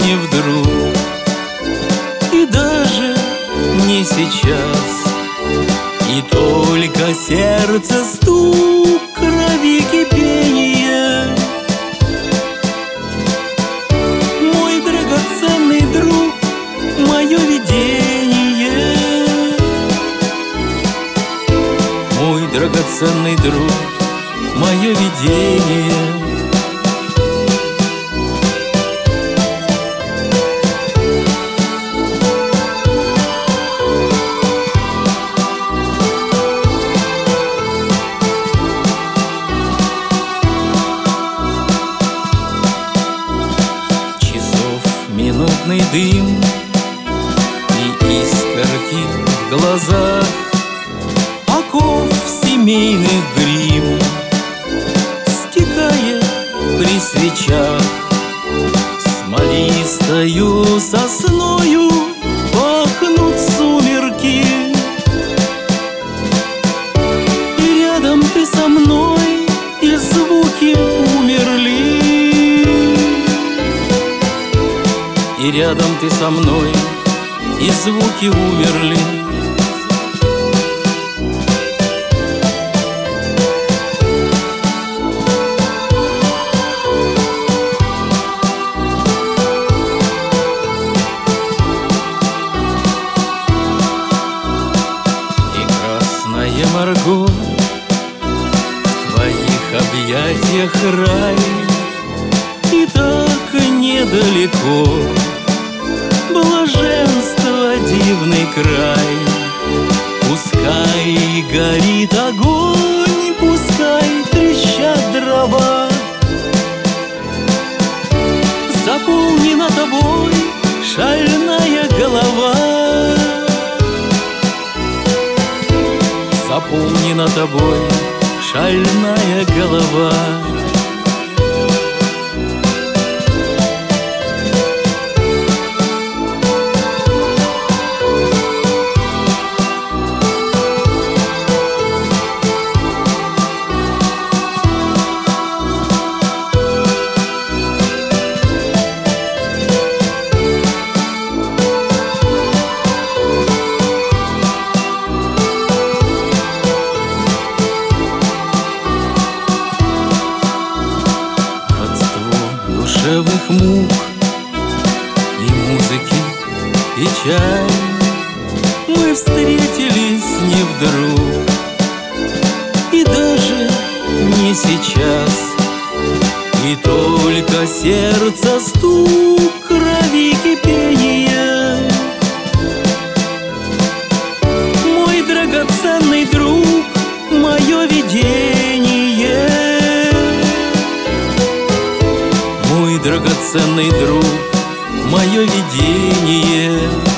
не вдруг, и даже не сейчас. И только сердце стук, крови кипение. Мой драгоценный друг, мое видение. Мой драгоценный друг, мое видение. Минутный дым и искорки в глазах, оков семейных грим, стекает при свечах. Смолистою сосною пахнут сумерки, и рядом ты со мной, и звуки умерли. И рядом ты со мной, и звуки умерли. Прекрасная Марго, в твоих объятиях рай, и так недалеко блаженство, дивный край. Пускай горит огонь, пускай трещат дрова, заполнена тобой шальная голова. Заполнена тобой шальная голова. Душевных мук и музыки печаль, мы встретились не вдруг, и даже не сейчас. И только сердце стук, крови кипение. Мой драгоценный друг, мое видение. Мой драгоценный друг, мое видение.